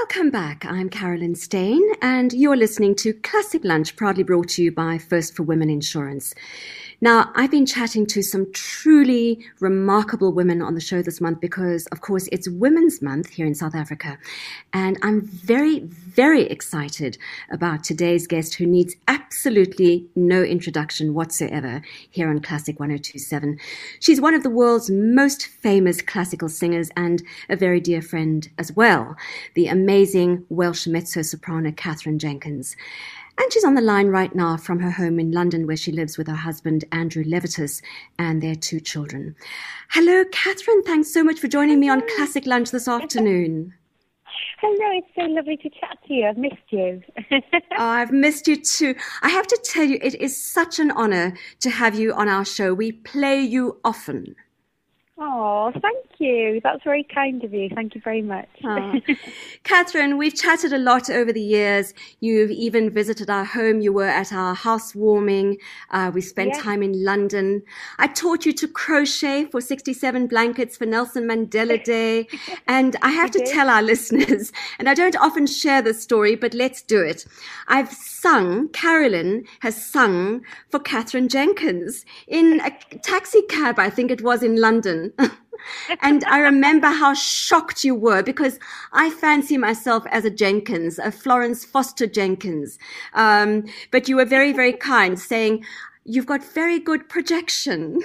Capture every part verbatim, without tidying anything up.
Welcome back. I'm Carolyn Stain, and you're listening to Classic Lunch, proudly brought to you by First for Women Insurance. Now, I've been chatting to some truly remarkable women on the show this month because, of course, it's Women's Month here in South Africa. And I'm very, very excited about today's guest who needs absolutely no introduction whatsoever here on Classic one oh two point seven. She's one of the world's most famous classical singers and a very dear friend as well, the amazing Welsh mezzo-soprano Katherine Jenkins. And she's on the line right now from her home in London, where she lives with her husband, Andrew Levitas, and their two children. Hello, Katherine. Thanks so much for joining me on Classic Lunch this afternoon. Hello, it's so lovely to chat to you. I've missed you. Oh, I've missed you too. I have to tell you, it is such an honour to have you on our show. We play you often. Oh, thank you. That's very kind of you. Thank you very much. Oh. Katherine, we've chatted a lot over the years. You've even visited our home. You were at our housewarming. Uh, we spent yeah. time in London. I taught you to crochet for sixty-seven blankets for Nelson Mandela Day. And I have to tell our listeners, and I don't often share this story, but let's do it. I've sung, Carolyn has sung for Katherine Jenkins in a taxi cab, I think it was in London. And I remember how shocked you were because I fancy myself as a Jenkins, a Florence Foster Jenkins. Um, but you were very, very kind, saying, you've got very good projection.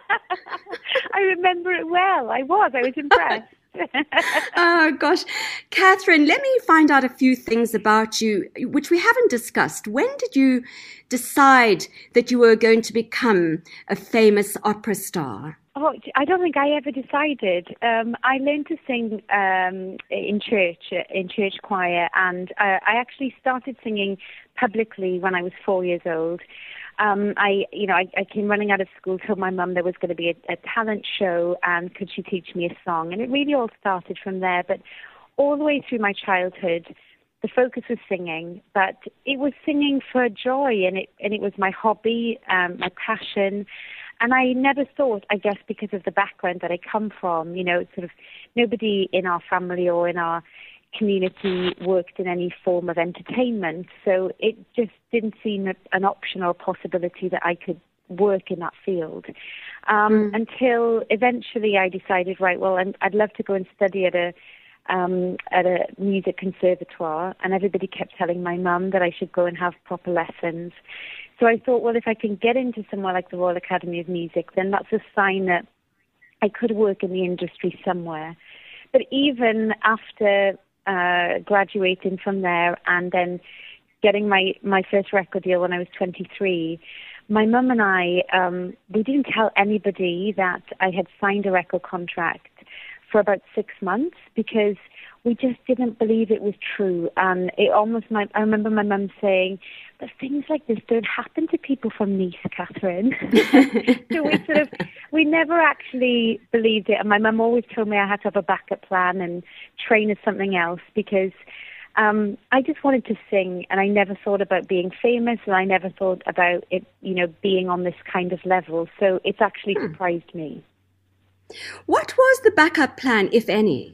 I remember it well. I was. I was impressed. Oh, gosh. Katherine, let me find out a few things about you, which we haven't discussed. When did you decide that you were going to become a famous opera star? Oh, I don't think I ever decided. Um, I learned to sing um, in church, in church choir, and uh, I actually started singing publicly when I was four years old. Um, I, you know, I, I came running out of school, told my mum there was going to be a, a talent show, and could she teach me a song? And it really all started from there. But all the way through my childhood, the focus was singing, but it was singing for joy, and it and it was my hobby, um, my passion. And I never thought, I guess, because of the background that I come from, you know, sort of nobody in our family or in our community worked in any form of entertainment. So it just didn't seem a, an option or a possibility that I could work in that field. Um, mm. Until eventually I decided, right, well, and I'd love to go and study at a um, at a music conservatoire. And everybody kept telling my mum that I should go and have proper lessons. So I thought, well, if I can get into somewhere like the Royal Academy of Music, then that's a sign that I could work in the industry somewhere. But even after uh, graduating from there and then getting my, my first record deal when I was twenty-three, my mum and I, um, we didn't tell anybody that I had signed a record contract for about six months because we just didn't believe it was true. And it almost, my, I remember my mum saying, but things like this don't happen to people from Nice, Katherine. So we sort of, we never actually believed it. And my mum always told me I had to have a backup plan and train as something else because um, I just wanted to sing, and I never thought about being famous, and I never thought about it, you know, being on this kind of level. So it's actually hmm. surprised me. What was the backup plan, if any?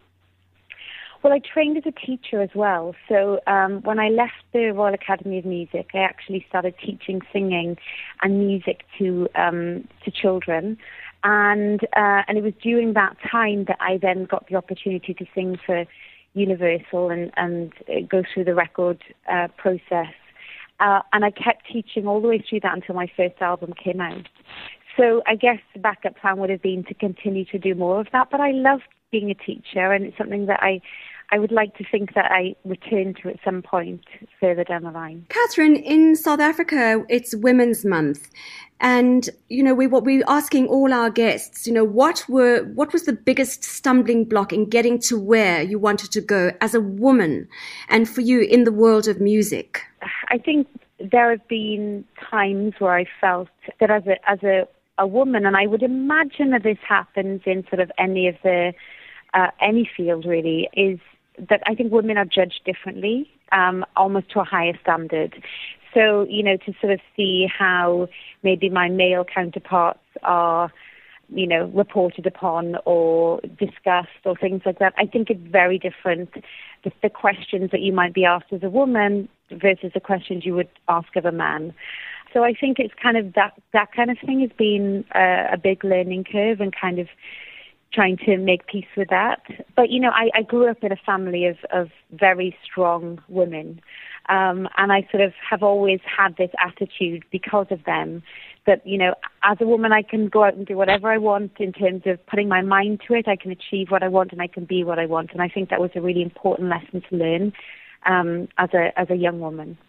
Well, I trained as a teacher as well. So um, when I left the Royal Academy of Music, I actually started teaching singing and music to um, to children. And uh, and it was during that time that I then got the opportunity to sing for Universal and, and go through the record uh, process. Uh, and I kept teaching all the way through that until my first album came out. So I guess the backup plan would have been to continue to do more of that. But I loved being a teacher, and it's something that I, I would like to think that I return to at some point further down the line. Katherine, in South Africa, it's Women's Month. And, you know, we what we're asking all our guests, you know, what were what was the biggest stumbling block in getting to where you wanted to go as a woman and for you in the world of music? I think there have been times where I felt that as a as a, a woman, and I would imagine that this happens in sort of any of the uh, any field really, is that I think women are judged differently, um, almost to a higher standard. So, you know, to sort of see how maybe my male counterparts are you know, reported upon or discussed or things like that. I think it's very different, the, the questions that you might be asked as a woman versus the questions you would ask of a man. So I think it's kind of that, that kind of thing has been a, a big learning curve and kind of trying to make peace with that. But, you know, I, I grew up in a family of, of very strong women. Um, and I sort of have always had this attitude because of them that, you know, as a woman, I can go out and do whatever I want in terms of putting my mind to it. I can achieve what I want and I can be what I want. And I think that was a really important lesson to learn um, as a as a young woman.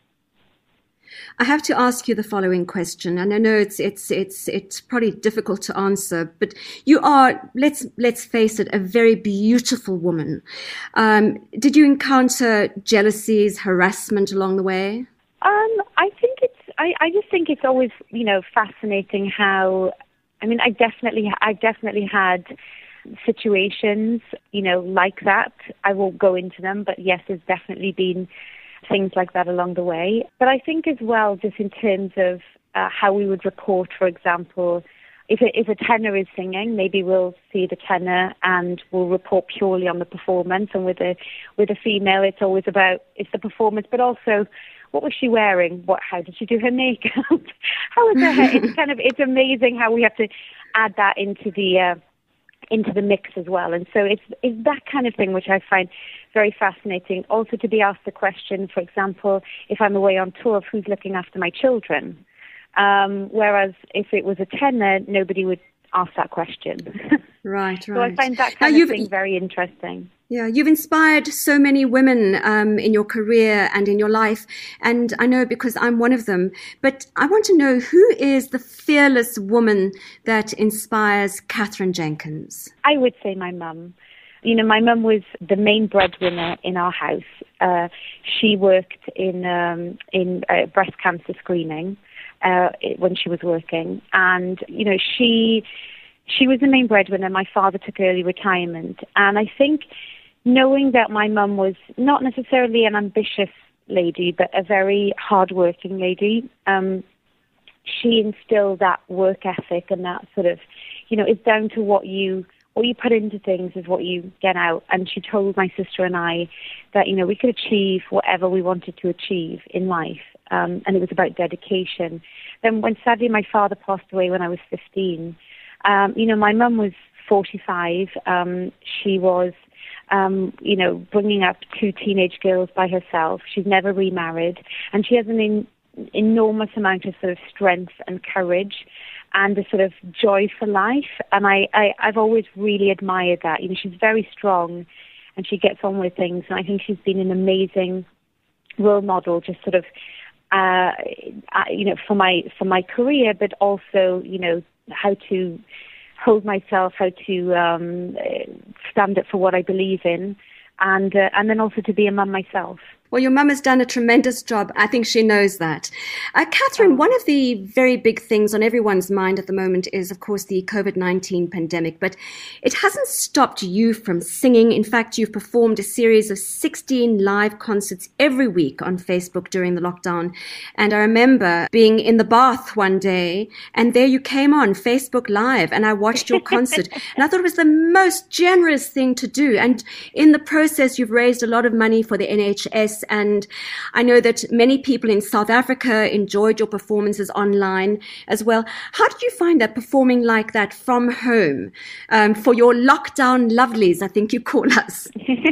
I have to ask you the following question, and I know it's it's it's it's probably difficult to answer, but you are, let's let's face it, a very beautiful woman. Um, did you encounter jealousies, harassment along the way? Um, I think it's. I, I just think it's always, you know, fascinating how. I mean, I definitely, I definitely had situations, you know, like that. I won't go into them, but yes, there's definitely been things like that along the way. But I think as well, just in terms of uh, how we would report, for example, if a, if a tenor is singing, maybe we'll see the tenor and we'll report purely on the performance. And with a with a female, it's always about it's the performance, but also what was she wearing? What? How did she do her makeup? How was her hair? It's kind of it's amazing how we have to add that into the uh, into the mix as well. And so it's it's that kind of thing which I find very fascinating. Also to be asked the question, for example, if I'm away on tour, of who's looking after my children. Um, whereas if it was a tenor, nobody would ask that question. Right, right. So I find that kind now of thing very interesting. Yeah, you've inspired so many women um, in your career and in your life, and I know because I'm one of them. But I want to know, who is the fearless woman that inspires Katherine Jenkins? I would say my mum. You know, my mum was the main breadwinner in our house. Uh, she worked in um, in uh, breast cancer screening uh, when she was working, and you know, she she was the main breadwinner. My father took early retirement, and I think knowing that my mum was not necessarily an ambitious lady, but a very hardworking lady, um, she instilled that work ethic and that sort of, you know, it's down to what you. What you put into things is what you get out. And she told my sister and I that, you know, we could achieve whatever we wanted to achieve in life. Um, and it was about dedication. Then when sadly my father passed away when I was fifteen, um, you know, my mum was forty-five. Um, she was, um, you know, bringing up two teenage girls by herself. She's never remarried. And she has an in, enormous amount of sort of strength and courage and a sort of joy for life. And I, I, I've always really admired that. You know, she's very strong and she gets on with things. And I think she's been an amazing role model, just sort of, uh, you know, for my, for my career, but also, you know, how to hold myself, how to um, stand up for what I believe in, and uh, and then also to be a mum myself. Well, your mum has done a tremendous job. I think she knows that. Uh, Katherine, one of the very big things on everyone's mind at the moment is, of course, the covid nineteen pandemic. But it hasn't stopped you from singing. In fact, you've performed a series of sixteen live concerts every week on Facebook during the lockdown. And I remember being in the bath one day, and there you came on Facebook Live, and I watched your concert. And I thought it was the most generous thing to do. And in the process, you've raised a lot of money for the N H S. And I know that many people in South Africa enjoyed your performances online as well. How did you find that, performing like that from home um, for your lockdown lovelies, I think you call us?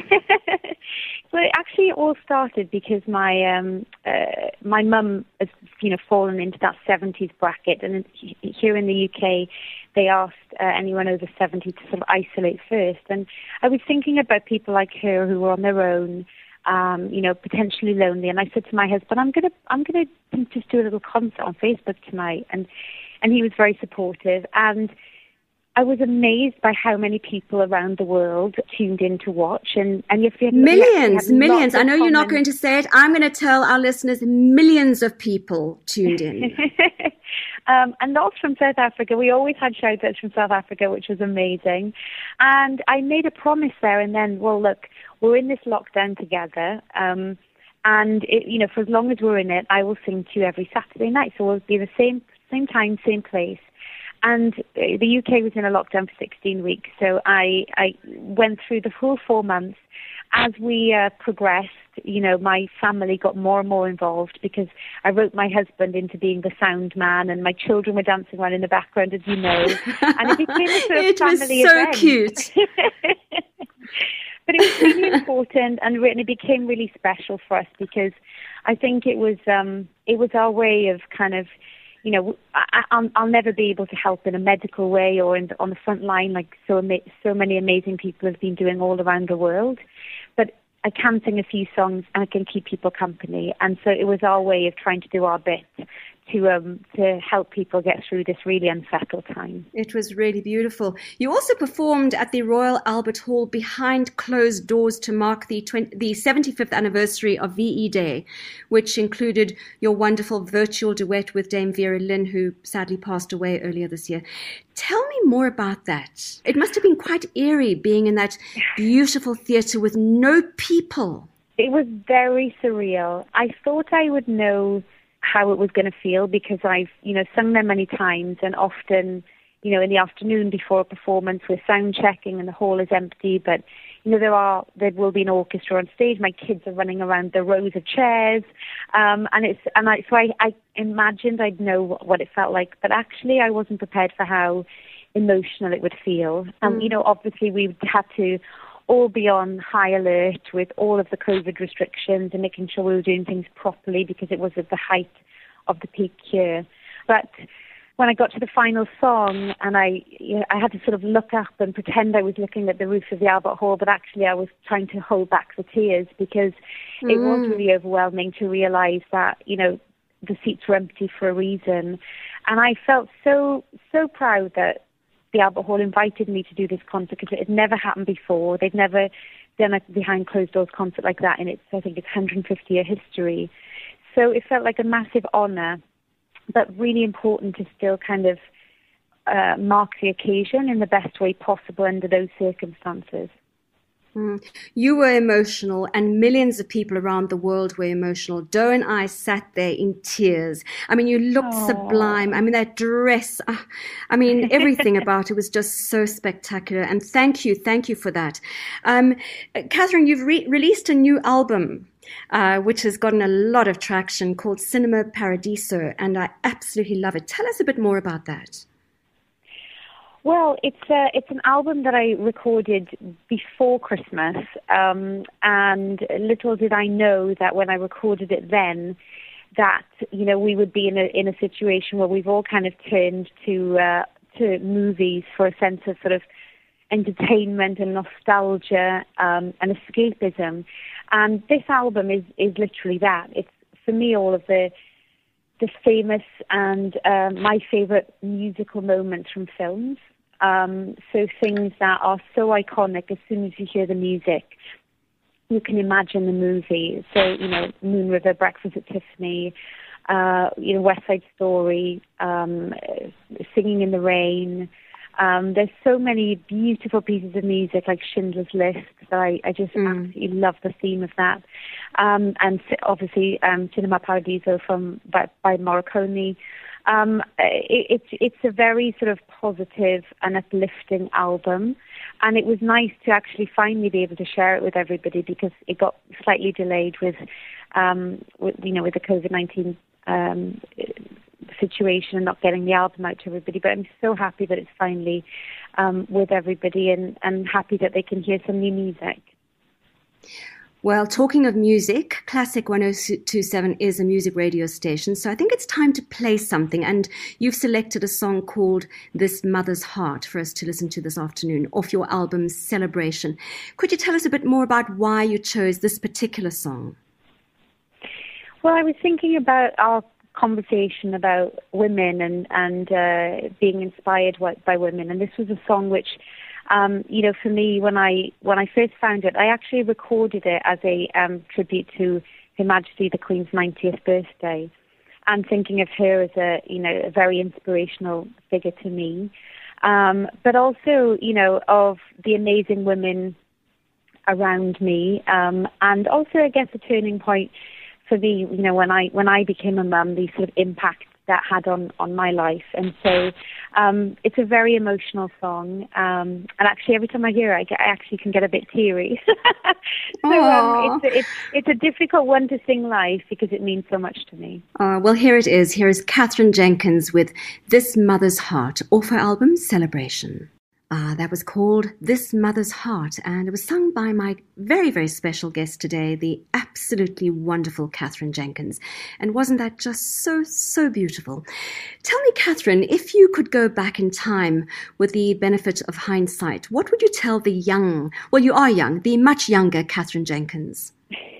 Well, actually, it all started because my um, uh, my mum has, you know, fallen into that seventies bracket, and here in the U K, they asked uh, anyone over seventy to sort of isolate first. And I was thinking about people like her who were on their own. Um, you know, potentially lonely, and I said to my husband, "I'm gonna, I'm gonna just do a little concert on Facebook tonight," and and he was very supportive, and I was amazed by how many people around the world tuned in to watch, and and if you millions, millions. I know you're not going to say it. I'm going to tell our listeners, millions of people tuned in. Um, and lots from South Africa. We always had shout-outs from South Africa, which was amazing. And I made a promise there and then, well, look, we're in this lockdown together. Um, and, it, you know, for as long as we're in it, I will sing to you every Saturday night. So we'll be the same same time, same place. And the U K was in a lockdown for sixteen weeks, so I, I went through the full four months. As we uh, progressed, you know, my family got more and more involved because I wrote my husband into being the sound man, and my children were dancing around in the background, as you know. And it became a sort of it family was so event. Cute. But it was really important, and it became really special for us because I think it was um, it was our way of kind of, you know, I, I'll, I'll never be able to help in a medical way or in the, on the front line like so ama- so many amazing people have been doing all around the world. But I can sing a few songs and I can keep people company. And so it was our way of trying to do our bit to um, to help people get through this really unsettled time. It was really beautiful. You also performed at the Royal Albert Hall behind closed doors to mark the twenty, the seventy-fifth anniversary of V E Day, which included your wonderful virtual duet with Dame Vera Lynn, who sadly passed away earlier this year. Tell me more about that. It must have been quite eerie being in that beautiful theatre with no people. It was very surreal. I thought I would know how it was going to feel because I've, you know, sung there many times, and often, you know, in the afternoon before a performance we're sound checking and the hall is empty, but, you know, there are, there will be an orchestra on stage. My kids are running around the rows of chairs, um, and it's, and I, so I, I imagined I'd know what, what it felt like, but actually I wasn't prepared for how emotional it would feel. And, um, mm. you know, obviously we had to all be on high alert with all of the COVID restrictions and making sure we were doing things properly because it was at the height of the peak here. But when I got to the final song and I you know, I had to sort of look up and pretend I was looking at the roof of the Albert Hall, but actually I was trying to hold back the tears because mm. it was really overwhelming to realize that, you know, the seats were empty for a reason. And I felt so, so proud that the Albert Hall invited me to do this concert because it had never happened before. They'd never done a behind closed doors concert like that in its, I think, its one hundred fifty year history. So it felt like a massive honour, but really important to still kind of uh, mark the occasion in the best way possible under those circumstances. Mm. You were emotional, and millions of people around the world were emotional. Doe and I sat there in tears. I mean, you looked Aww. Sublime. I mean, that dress, uh, I mean, everything about it was just so spectacular. And thank you, thank you for that. Um, Catherine, you've re- released a new album, uh, which has gotten a lot of traction, called Cinema Paradiso, and I absolutely love it. Tell us a bit more about that. Well, it's a, it's an album that I recorded before Christmas, um, and little did I know that when I recorded it then, that, you know, we would be in a in a situation where we've all kind of turned to uh, to movies for a sense of sort of entertainment and nostalgia um, and escapism. And this album is is literally that. It's, for me, all of the the famous and uh, my favourite musical moments from films. Um, so things that are so iconic, as soon as you hear the music, you can imagine the movie. So, you know, Moon River, Breakfast at Tiffany, uh, you know, West Side Story, um, Singing in the Rain. Um, there's so many beautiful pieces of music like Schindler's List that I, I just mm. absolutely love the theme of that. Um, and obviously um, Cinema Paradiso from by, by Morricone. Um, it, it's it's a very sort of positive and uplifting album, and it was nice to actually finally be able to share it with everybody because it got slightly delayed with, um, with you know, with the COVID nineteen um, situation and not getting the album out to everybody. But I'm so happy that it's finally um, with everybody, and, and happy that they can hear some new music. Well, talking of music, Classic one oh two point seven is a music radio station, so I think it's time to play something, and you've selected a song called This Mother's Heart for us to listen to this afternoon off your album Celebration. Could you tell us a bit more about why you chose this particular song? Well, I was thinking about our conversation about women and, and uh, being inspired by women, and this was a song which Um, you know, for me, when I when I first found it, I actually recorded it as a um, tribute to Her Majesty the Queen's ninetieth birthday, and thinking of her as a you know a very inspirational figure to me, um, but also you know of the amazing women around me, um, and also I guess a turning point for me, you know, when I when I became a mum, the sort of impact that had on, on my life. And so um, it's a very emotional song. Um, and actually, every time I hear it, I, get, I actually can get a bit teary. so um, it's, it's, it's a difficult one to sing live because it means so much to me. Uh, well, here it is. Here is Katherine Jenkins with This Mother's Heart off her album Celebration. Uh, that was called This Mother's Heart, and it was sung by my very, very special guest today, the absolutely wonderful Katherine Jenkins. And wasn't that just so, so beautiful? Tell me, Katherine, if you could go back in time with the benefit of hindsight, what would you tell the young, well, you are young, the much younger Katherine Jenkins?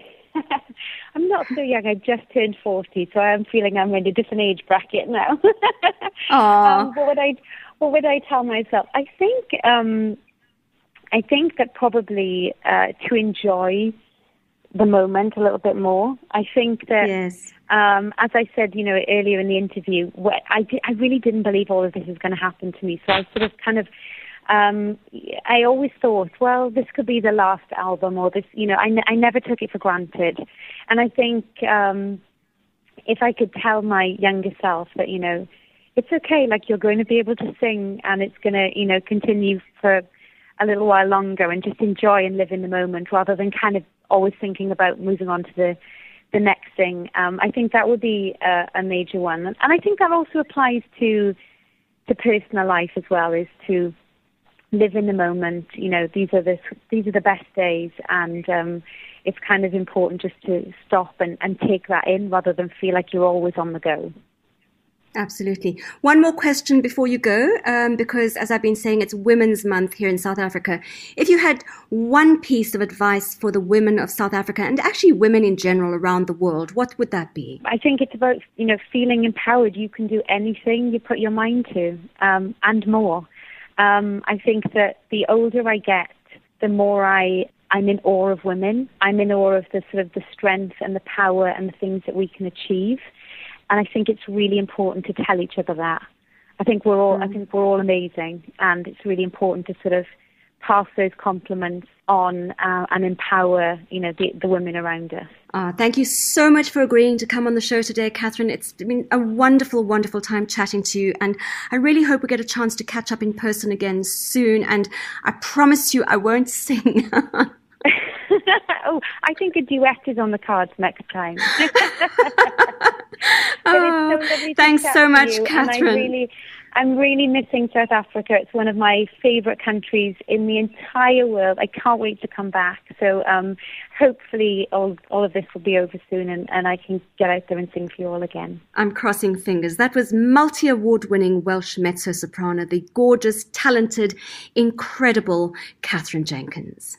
I'm not so young. I just turned forty, so I'm feeling I'm in a different age bracket now. um, what would I, what would I tell myself? I think, um, I think that probably uh, to enjoy the moment a little bit more. I think that, yes. um, as I said, you know, earlier in the interview, what I did, I really didn't believe all of this was going to happen to me. So I sort of kind of. Um, I always thought, well, this could be the last album, or this, you know, I, n- I never took it for granted. And I think um, if I could tell my younger self that, you know, it's okay, like you're going to be able to sing and it's going to, you know, continue for a little while longer, and just enjoy and live in the moment rather than kind of always thinking about moving on to the, the next thing. Um, I think that would be a, a major one. And I think that also applies to to personal life as well, is to live in the moment. You know, these are the these are the best days, and um, it's kind of important just to stop and, and take that in rather than feel like you're always on the go. Absolutely. One more question before you go, um, because as I've been saying, it's Women's Month here in South Africa. If you had one piece of advice for the women of South Africa, and actually women in general around the world, what would that be? I think it's about, you know, feeling empowered. You can do anything you put your mind to, um, and more. Um, I think that the older I get, the more I, I'm in awe of women. I'm in awe of the sort of the strength and the power and the things that we can achieve. And I think it's really important to tell each other that. I think we're all, mm. I think we're all amazing, and it's really important to sort of pass those compliments on uh, and empower, you know, the, the women around us. Uh, thank you so much for agreeing to come on the show today, Katherine. It's been a wonderful, wonderful time chatting to you, and I really hope we get a chance to catch up in person again soon. And I promise you, I won't sing. Oh, I think a duet is on the cards next time. Oh, so thanks so much, Katherine. I really, I'm really missing South Africa. It's one of my favourite countries in the entire world. I can't wait to come back. So um, hopefully all, all of this will be over soon, and, and I can get out there and sing for you all again. I'm crossing fingers. That was multi-award winning Welsh mezzo-soprano, the gorgeous, talented, incredible Katherine Jenkins.